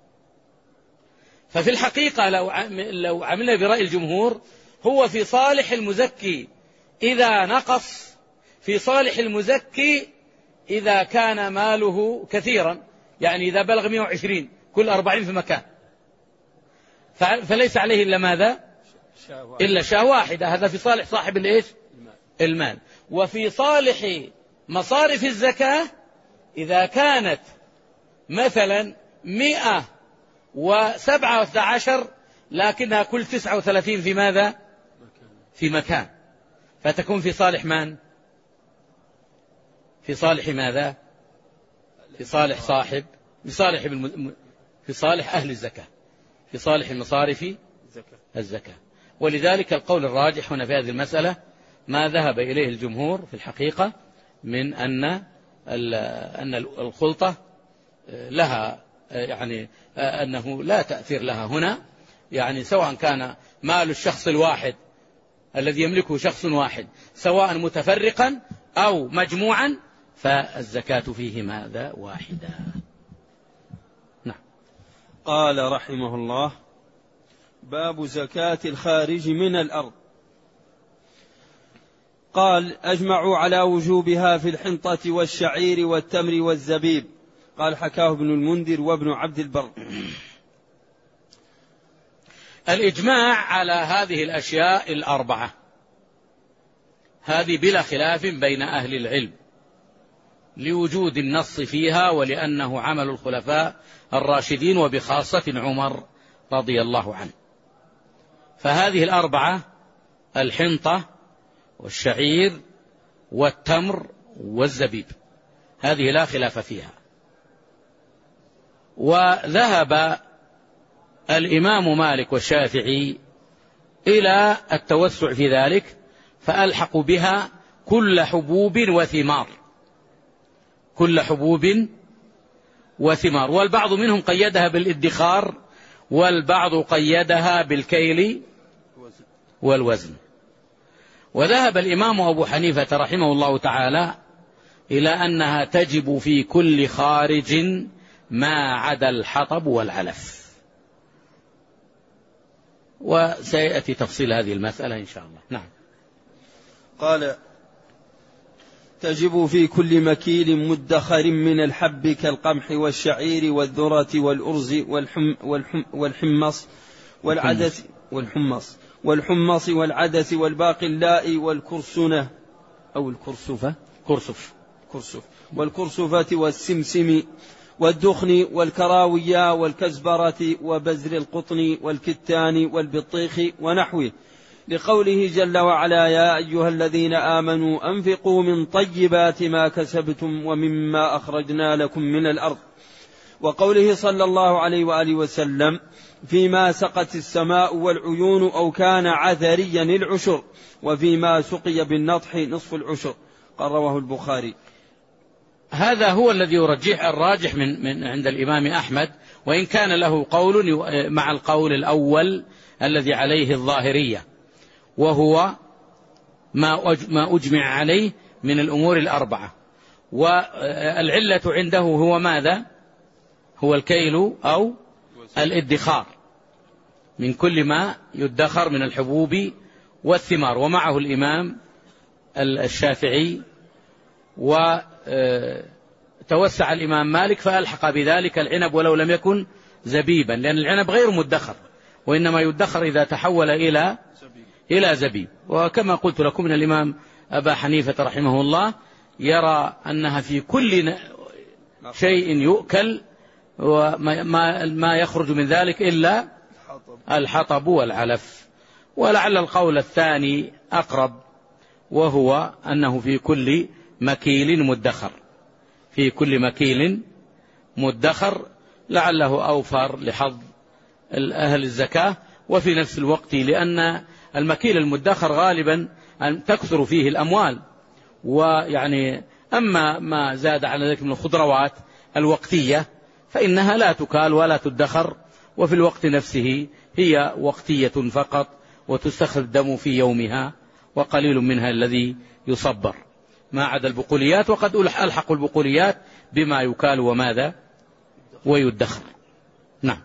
ففي الحقيقة لو لو عملنا برأي الجمهور هو في صالح المزكي إذا نقص، في صالح المزكي إذا كان ماله كثيرا، يعني إذا بلغ مئة وعشرين كل أربعين في مكان، فليس عليه إلا ماذا؟ إلا شاة واحدة. هذا في صالح صاحب الإيش؟ المال. وفي صالح مصارف الزكاة إذا كانت مثلا مئة وسبعة عشر لكنها كل تسعة وثلاثين في ماذا؟ في مكان، فتكون في صالح من؟ في صالح ماذا؟ في صالح صاحب، في صالح في صالح أهل الزكاة، في صالح مصارف الزكاة. ولذلك القول الراجح هنا في هذه المسألة ما ذهب إليه الجمهور في الحقيقة من أن أن الخلطة لها يعني أنه لا تأثير لها هنا، يعني سواء كان مال الشخص الواحد الذي يملكه شخص واحد سواء متفرقا أو مجموعا فالزكاة فيه ماذا؟ واحدة. نعم. قال رحمه الله: باب زكاة الخارج من الأرض. قال: أجمعوا على وجوبها في الحنطة والشعير والتمر والزبيب. قال: حكاه ابن المنذر وابن عبد البر. الإجماع على هذه الأشياء الأربعة هذه بلا خلاف بين أهل العلم لوجود النص فيها، ولأنه عمل الخلفاء الراشدين وبخاصة عمر رضي الله عنه. فهذه الأربعة: الحنطة والشعير والتمر والزبيب، هذه لا خلاف فيها. وذهب الإمام مالك والشافعي إلى التوسع في ذلك، فألحقوا بها كل حبوب وثمار، كل حبوب وثمار. والبعض منهم قيدها بالادخار، والبعض قيدها بالكيل والوزن. وذهب الإمام أبو حنيفة رحمه الله تعالى إلى أنها تجب في كل خارج ما عدا الحطب والعلف. وسيأتي تفصيل هذه المسألة إن شاء الله. نعم. قال: تجب في كل مكيل مدخر من الحب كالقمح والشعير والذرة والأرز والحم والحم والحمص والعدس والحمص والحمص والعدس والباقلاء والكرسنة أو الكرسفة كرسف كرسف والكرسفة والسمسم والدخن والكراوية والكزبرة وبزر القطن والكتان والبطيخ ونحوه، لقوله جل وعلا: يا أيها الذين آمنوا أنفقوا من طيبات ما كسبتم ومما أخرجنا لكم من الأرض، وقوله صلى الله عليه وآله وسلم: فيما سقت السماء والعيون أو كان عذريا العشر، وفيما سقي بالنطح نصف العشر. قال: رواه البخاري. هذا هو الذي يرجح الراجح من, من عند الإمام أحمد، وإن كان له قول مع القول الأول الذي عليه الظاهرية، وهو ما أجمع عليه من الأمور الأربعة. والعلة عنده هو ماذا؟ هو الكيل أو الادخار من كل ما يدخر من الحبوب والثمار. ومعه الإمام الشافعي، وتوسع الإمام مالك فألحق بذلك العنب ولو لم يكن زبيبا، لأن العنب غير مدخر، وإنما يدخر إذا تحول إلى إلى زبيب. وكما قلت لكم، من الإمام أبا حنيفة رحمه الله يرى أنها في كل شيء يؤكل وما ما يخرج من ذلك إلا الحطب والعلف. ولعل القول الثاني أقرب، وهو أنه في كل مكيل مدخر، في كل مكيل مدخر، لعله أوفر لحظ أهل الزكاة. وفي نفس الوقت لأن المكيل المدخر غالبا أن تكثر فيه الأموال، ويعني أما ما زاد على ذلك من الخضروات الوقتية فإنها لا تكال ولا تدخر، وفي الوقت نفسه هي وقتية فقط، وتستخدم في يومها، وقليل منها الذي يصبر، ما عدا البقوليات. وقد ألحق البقوليات بما يكال وماذا ويدخر. نعم.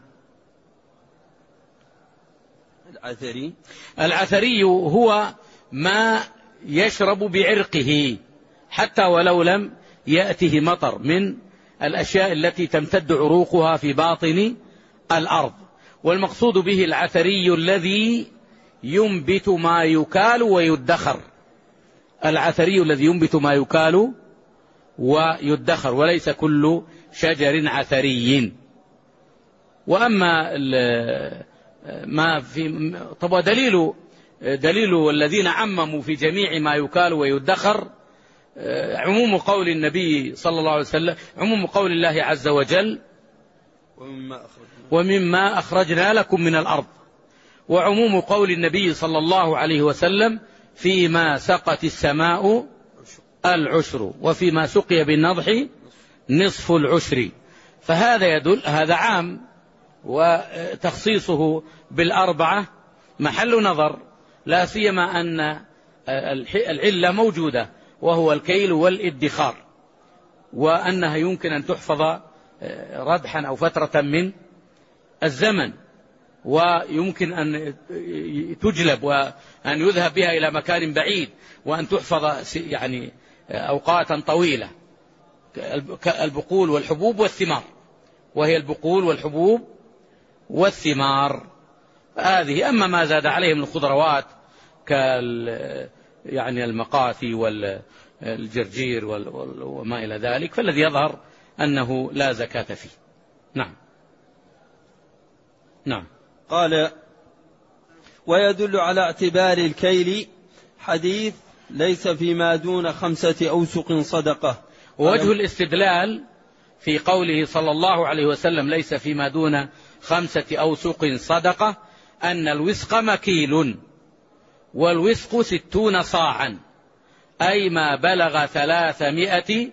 العثري العثري هو ما يشرب بعرقه حتى ولو لم يأته مطر، من الأشياء التي تمتد عروقها في باطن الأرض. والمقصود به العثري الذي ينبت ما يكال ويدخر، العثري الذي ينبت ما يكال ويدخر، وليس كل شجر عثري. وأما ما في طب دليل دليل الذين عمموا في جميع ما يكال ويدخر عموم قول النبي صلى الله عليه وسلم، عموم قول الله عز وجل: ومما أخرجنا لكم من الأرض، وعموم قول النبي صلى الله عليه وسلم: فيما سقت السماء العشر، وفيما سقي بالنضح نصف العشر. فهذا يدل، هذا عام، وتخصيصه بالأربعة محل نظر، لا سيما أن العلة موجودة، وهو الكيل والادخار، وأنها يمكن أن تحفظ ردحا أو فترة من الزمن، ويمكن أن تجلب وأن يذهب بها إلى مكان بعيد، وأن تحفظ يعني أوقاتا طويلة، البقول والحبوب والثمار، وهي البقول والحبوب والثمار هذه. أما ما زاد عليه من الخضروات كال يعني المقاثي والجرجير وما إلى ذلك، فالذي يظهر أنه لا زكاة فيه. نعم. نعم. قال: ويدل على اعتبار الكيل حديث: ليس فيما دون خمسة أوسق صدقة. ووجه الاستدلال في قوله صلى الله عليه وسلم: ليس فيما دون خمسة أوسق صدقة، أن الوسق مكيل، والوسق ستون صاعا، أي ما بلغ ثلاثمائة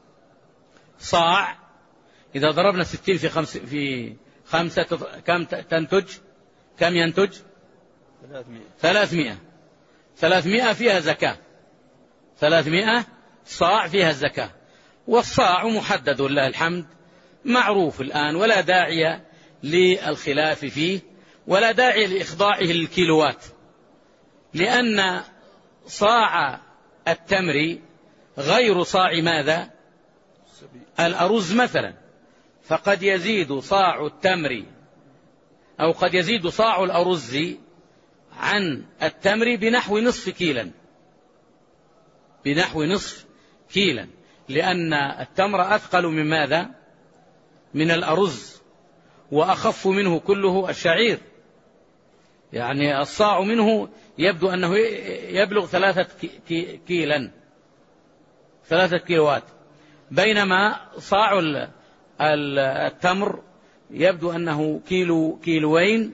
صاع. إذا ضربنا ستين في خمسة في خمسة كم تنتج؟ كم ينتج؟ ثلاثمائة. ثلاثمائة فيها زكاة، ثلاثمائة صاع فيها الزكاة. والصاع محدد لله الحمد، معروف الآن، ولا داعي للخلاف فيه، ولا داعي لإخضاعه للكيلوات، لأن صاع التمر غير صاع ماذا؟ الأرز مثلا، فقد يزيد صاع التمر أو قد يزيد صاع الأرز عن التمر بنحو نصف كيلا، بنحو نصف كيلا، لأن التمر أثقل من ماذا؟ من الأرز، وأخف منه كله الشعير، يعني الصاع منه يبدو أنه يبلغ ثلاثة كيلا، ثلاثة كيلوات، بينما صاع التمر يبدو أنه كيلو كيلوين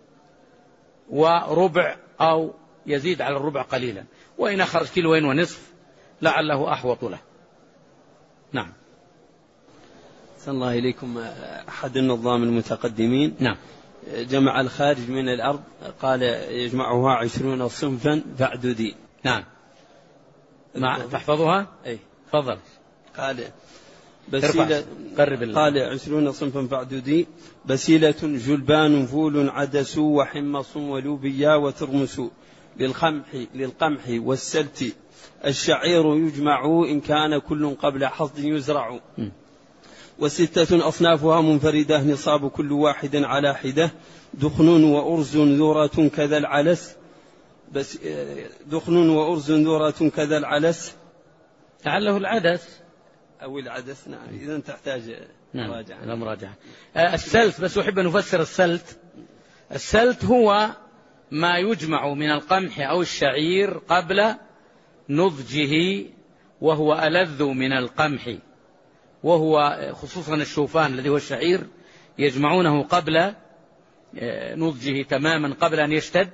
وربع، أو يزيد على الربع قليلا، وإن أخرج كيلوين ونصف لعله أحوط له. نعم. صلى الله إليكم. أحد النظام المتقدمين نعم جمع الخارج من الأرض، قال يجمعها عشرون صنفا فاعددي. نعم. مع تحفظها؟ أي تفضل. قال بسيلة، قال عشرون صنفا فاعددي: بسيلة، جلبان، فول، عدس، وحمص، ولوبيا، وترمس، للقمح, للقمح والسلت الشعير يجمع إن كان كل قبل حصد يزرع. وستة أصنافها منفردة نصاب كل واحد على حدة دخن وأرز ذرة كذا العلس بس دخن وأرز ذرة كذا العلس لعله العدس أو العدس. نعم إذا تحتاج مراجعة. نعم مراجعة. السلت بس أحب أن نفسر السلت. السلت هو ما يجمع من القمح أو الشعير قبل نضجه وهو ألذ من القمح، وهو خصوصا الشوفان الذي هو الشعير يجمعونه قبل نضجه تماما قبل أن يشتد،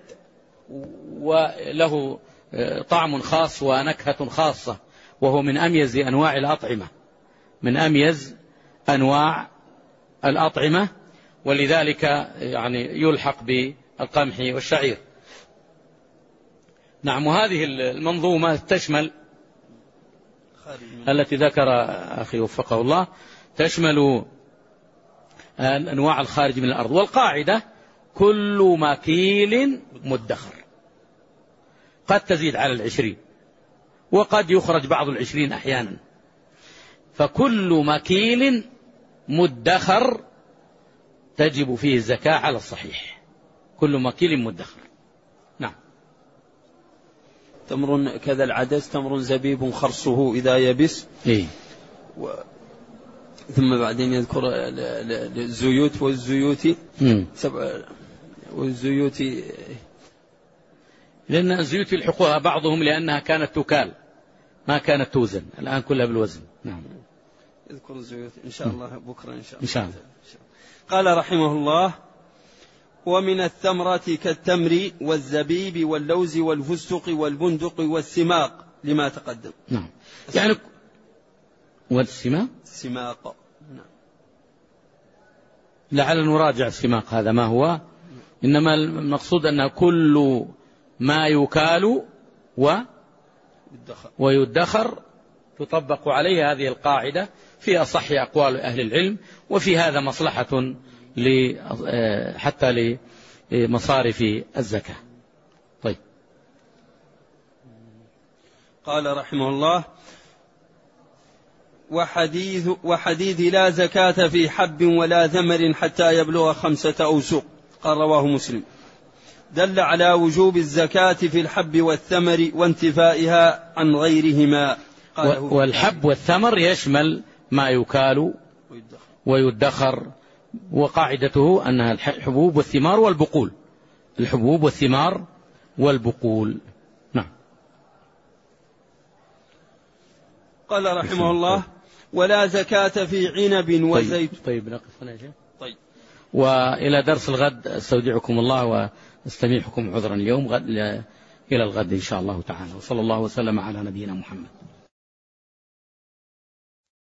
وله طعم خاص ونكهة خاصة، وهو من أميز أنواع الأطعمة من أميز أنواع الأطعمة، ولذلك يعني يلحق بالقمح والشعير. نعم. وهذه المنظومة تشمل التي ذكر أخي وفقه الله تشمل أنواع الخارج من الأرض. والقاعدة كل مكيل مدخر، قد تزيد على العشرين وقد يخرج بعض العشرين أحيانا، فكل مكيل مدخر تجب فيه الزكاة على الصحيح، كل مكيل مدخر. نعم. تمر كذا العدس تمر زبيب خرصه إذا يبس. إيه؟ و... ثم بعدين يذكر الزيوت والزيوت سبع والزيوت، لأن الزيوت يلحقها بعضهم لأنها كانت تكال ما كانت توزن، الآن كلها بالوزن. نعم. يذكر الزيوت إن شاء الله بكرة إن شاء الله. إن شاء الله. قال رحمه الله: ومن الثمرة كالتمر والزبيب واللوز والفستق والبندق والسماق لما تقدم. نعم. يعني والسماق السماق. نعم. لعل نراجع السماق هذا ما هو، إنما المقصود أن كل ما يكال و ويدخر تطبق عليه هذه القاعدة في أصح أقوال أهل العلم، وفي هذا مصلحة حتى لمصارف الزكاة. طيب. قال رحمه الله: وحديث, وحديث لا زكاة في حب ولا ثمر حتى يبلغ خمسة أوسق. قال رواه مسلم. دل على وجوب الزكاة في الحب والثمر وانتفائها عن غيرهما. والحب والثمر يشمل ما يكال ويدخر، وقاعدته أنها الحبوب والثمار والبقول، الحبوب والثمار والبقول. نعم. قال رحمه الله: ولا زكاة في عنب وزيت. طيب, طيب نقف هنا يا شيخ. طيب. وإلى درس الغد استودعكم الله واستميحكم عذرا اليوم، غد إلى الغد إن شاء الله تعالى، وصلى الله وسلم على نبينا محمد.